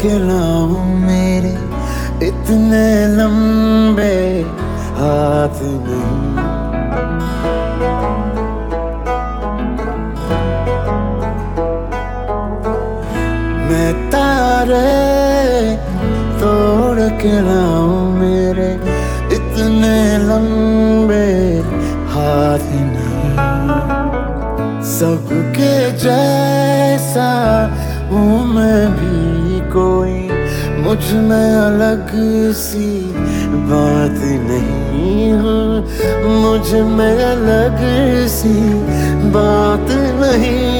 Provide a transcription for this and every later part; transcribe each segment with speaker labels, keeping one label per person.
Speaker 1: खिलाऊं मेरे इतने लंबे हाथ नहीं। मैं तारे तोड़ के लाऊं मेरे इतने लंबे हाथ नहीं। सबके जैसा हूँ मैं भी कोई, मुझ में अलग सी बात नहीं हूँ, मुझ में अलग सी बात नहीं।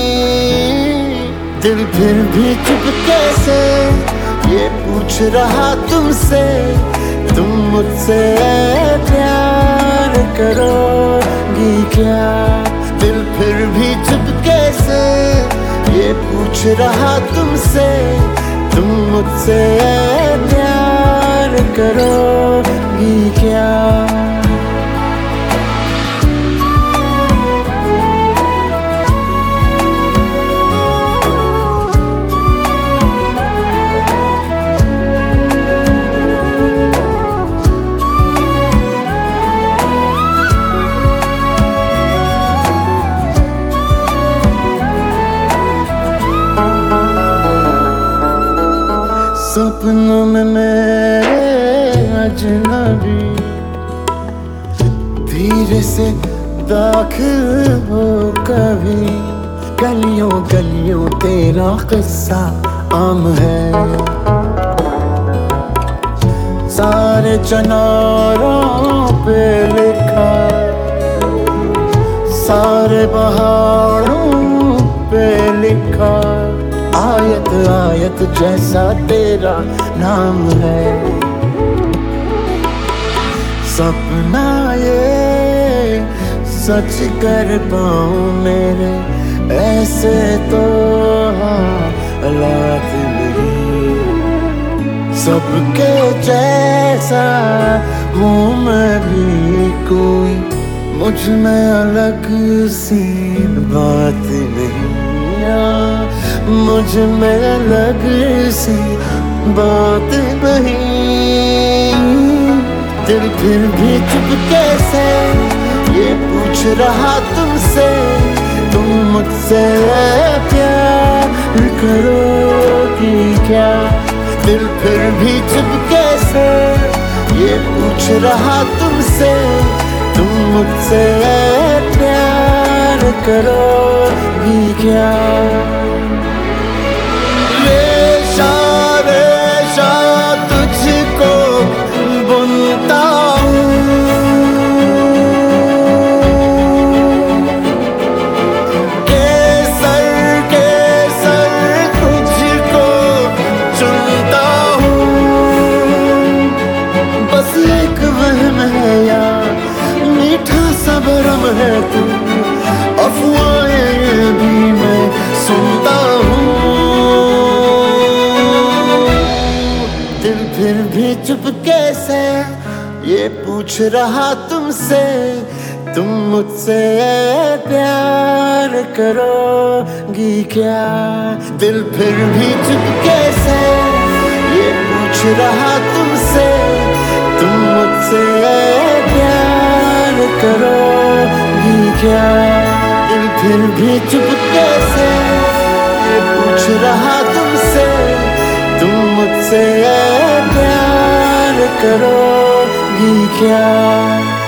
Speaker 1: दिल फिर भी चुप कैसे ये पूछ रहा तुमसे, तुम मुझसे प्यार करोगी क्या? दिल फिर भी चुप कैसे ये पूछ रहा तुमसे, तुम मुझसे प्यार करोगी क्या? सपनों में मेरे अजनबी धीरे से दाखिल हो कभी, गलियों गलियों तेरा किस्सा आम है। सारे चनारों पे लिखा, सारे पहाड़ों पे लिखा, आयत आयत जैसा तेरा नाम है। सपना ये सच कर पाऊं मेरे ऐसे तो हालात नहीं। सबके जैसा हूँ मैं भी कोई, मुझ में अलग सी बात नहीं, मुझ में अलग सी बात नहीं। दिल फिर भी चुप कैसे ये पूछ रहा तुमसे, तुम मुझसे प्यार करोगी क्या? दिल फिर भी चुप कैसे ये पूछ रहा तुमसे, तुम मुझसे प्यार करोगी क्या? रेशा तुझको बुनता हूँ, केसर तुझको चुनता हूँ। बस एक वहम है यार, मीठा सा भरम है तू, अफवाहें भी मैं सुनता हूँ। दिल फिर भी चुप कैसे ये पूछ रहा तुमसे, तुम मुझसे प्यार करोगी क्या? दिल फिर भी चुप कैसे ये पूछ रहा तुमसे, तुम मुझसे प्यार करोगी क्या? दिल फिर भी चुप कैसे ये पूछ रहा तुमसे, तुम मुझसे प्यार करोगी क्या?